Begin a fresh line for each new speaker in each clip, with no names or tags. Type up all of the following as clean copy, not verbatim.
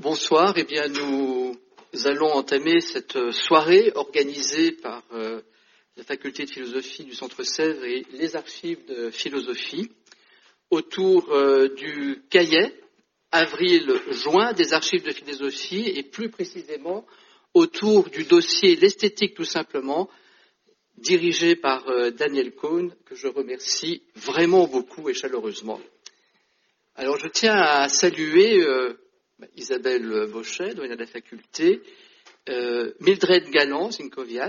Bonsoir, eh bien nous allons entamer cette soirée organisée par la faculté de philosophie du Centre Sèvres et les archives de philosophie autour du cahier avril-juin des archives de philosophie et plus précisément autour du dossier L'esthétique tout simplement, dirigé par Daniel Cohn, que je remercie vraiment beaucoup et chaleureusement. Alors je tiens à saluer Isabelle Bochet, doyenne de la faculté, Mildred Galland-Zinkoviat,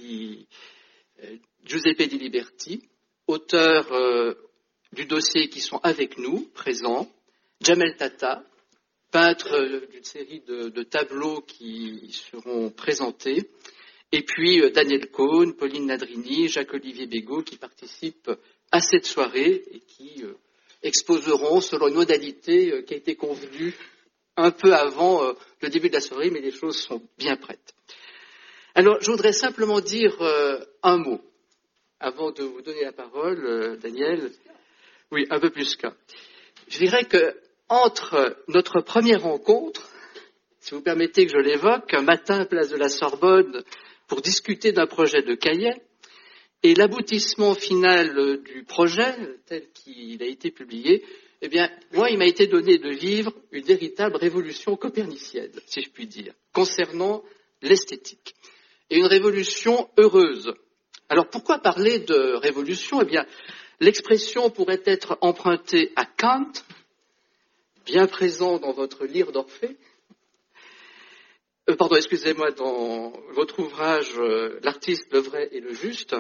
Giuseppe Di Liberti, auteurs du dossier qui sont avec nous, présents, Jamel Tata, peintre d'une série de tableaux qui seront présentés, et puis Daniel Cohn, Pauline Nadrini, Jacques-Olivier Bégaud qui participent à cette soirée et qui exposeront selon une modalité qui a été convenue un peu avant le début de la soirée, mais les choses sont bien prêtes. Alors, je voudrais simplement dire un mot avant de vous donner la parole, Daniel. Oui, un peu plus qu'un. Je dirais que entre notre première rencontre, si vous permettez que je l'évoque, un matin, place de la Sorbonne, pour discuter d'un projet de cahier, et l'aboutissement final du projet, tel qu'il a été publié, eh bien, moi, il m'a été donné de vivre une véritable révolution copernicienne, si je puis dire, concernant l'esthétique. Et une révolution heureuse. Alors, pourquoi parler de révolution ? Eh bien, l'expression pourrait être empruntée à Kant, bien présent dans votre livre d'Orphée, dans votre ouvrage L'artiste, le vrai et le juste.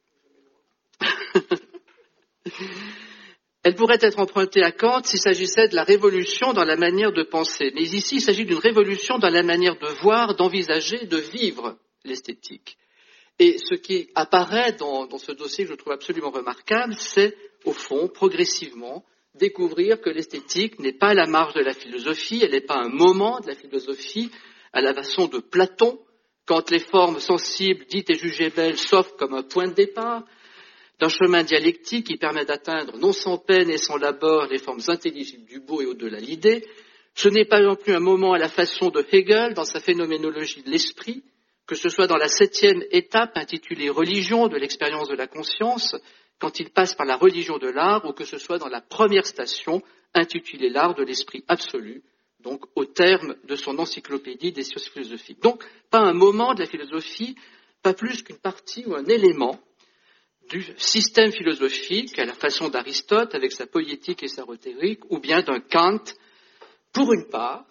Elle pourrait être empruntée à Kant s'il s'agissait de la révolution dans la manière de penser. Mais ici, il s'agit d'une révolution dans la manière de voir, d'envisager, de vivre l'esthétique. Et ce qui apparaît dans ce dossier que je trouve absolument remarquable, c'est, au fond, progressivement, découvrir que l'esthétique n'est pas à la marge de la philosophie, elle n'est pas un moment de la philosophie, à la façon de Platon, quand les formes sensibles dites et jugées belles s'offrent comme un point de départ, d'un chemin dialectique qui permet d'atteindre non sans peine et sans labeur les formes intelligibles du beau et au-delà l'idée. Ce n'est pas non plus un moment à la façon de Hegel dans sa phénoménologie de l'esprit, que ce soit dans la 7e étape intitulée Religion de l'expérience de la conscience, quand il passe par la religion de l'art, ou que ce soit dans la première station intitulée L'art de l'esprit absolu, donc au terme de son encyclopédie des sciences philosophiques. Donc, pas un moment de la philosophie, pas plus qu'une partie ou un élément du système philosophique à la façon d'Aristote avec sa poétique et sa rhétorique, ou bien d'un Kant, pour une part,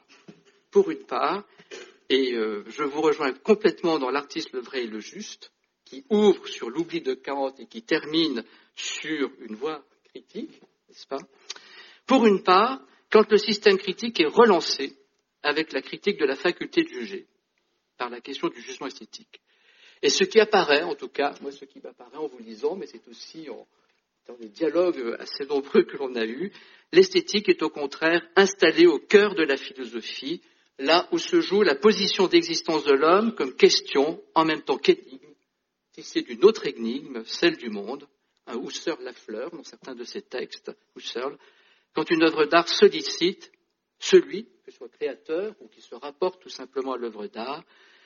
et je vous rejoins complètement dans L'artiste, le vrai et le juste, qui ouvre sur l'oubli de Kant et qui termine sur une voie critique, n'est-ce pas ? Pour une part, quand le système critique est relancé avec la critique de la faculté de juger, par la question du jugement esthétique. Et ce qui apparaît, en tout cas, moi ce qui m'apparaît en vous lisant, mais c'est aussi dans les dialogues assez nombreux que l'on a eus, l'esthétique est au contraire installée au cœur de la philosophie, là où se joue la position d'existence de l'homme comme question, en même temps qu'énigme, tissée d'une autre énigme, celle du monde, un Husserl Lafleur, dans certains de ses textes, Husserl, quand une œuvre d'art sollicite celui, que ce soit créateur ou qui se rapporte tout simplement à l'œuvre d'art,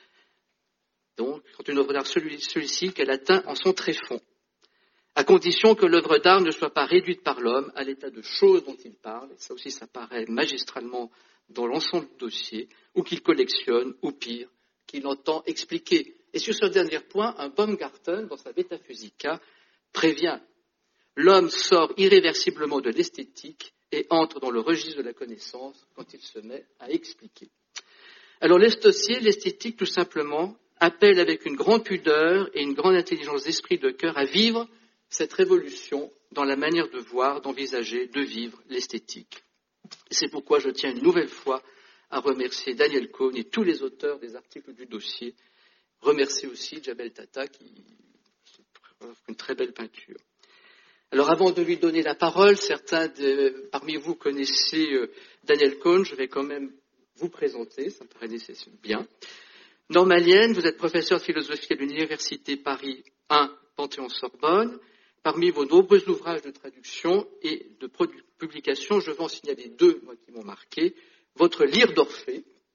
donc, quand une œuvre d'art sollicite qu'elle atteint en son tréfonds, à condition que l'œuvre d'art ne soit pas réduite par l'homme à l'état de chose dont il parle, et ça aussi ça paraît magistralement dans l'ensemble du dossier, ou qu'il collectionne, ou pire, qu'il entend expliquer. Et sur ce dernier point, un Baumgarten, dans sa Metaphysica, prévient l'homme sort irréversiblement de l'esthétique et entre dans le registre de la connaissance quand il se met à expliquer. Alors, l'esthétique, tout simplement, appelle avec une grande pudeur et une grande intelligence d'esprit de cœur à vivre cette révolution dans la manière de voir, d'envisager, de vivre l'esthétique. C'est pourquoi je tiens une nouvelle fois à remercier Daniel Cohn et tous les auteurs des articles du dossier. Remercier aussi Jamel Tata qui offre une très belle peinture. Alors avant de lui donner la parole, certains parmi vous connaissez Daniel Cohn, je vais quand même vous présenter, ça me paraît nécessaire bien. Norma Lienne, vous êtes professeur de philosophie à l'Université Paris 1, Panthéon-Sorbonne. Parmi vos nombreux ouvrages de traduction et de publication, je vais en signaler deux, moi, qui m'ont marqué. Votre livre d'Orphée,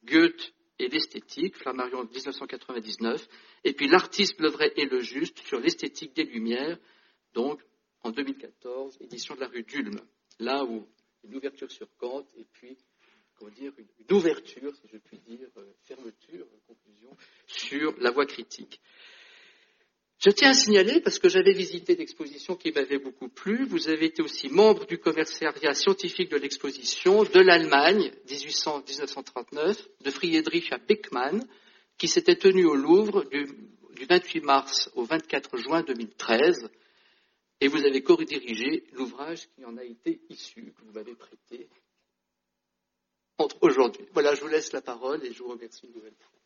Goethe et l'esthétique, Flammarion 1999, et puis L'artiste, le vrai et le juste sur l'esthétique des Lumières, donc en 2014, édition de la rue d'Ulm, là où une ouverture sur Kant et puis, comment dire, une ouverture, si je puis dire, fermeture, conclusion, sur la voie critique. Je tiens à signaler, parce que j'avais visité l'exposition qui m'avait beaucoup plu, vous avez été aussi membre du commissariat scientifique de l'exposition de l'Allemagne, 1939, de Friedrich Beckmann, qui s'était tenu au Louvre du 28 mars au 24 juin 2013, et vous avez co-dirigé l'ouvrage qui en a été issu, que vous m'avez prêté entre aujourd'hui. Voilà, je vous laisse la parole et je vous remercie une nouvelle fois.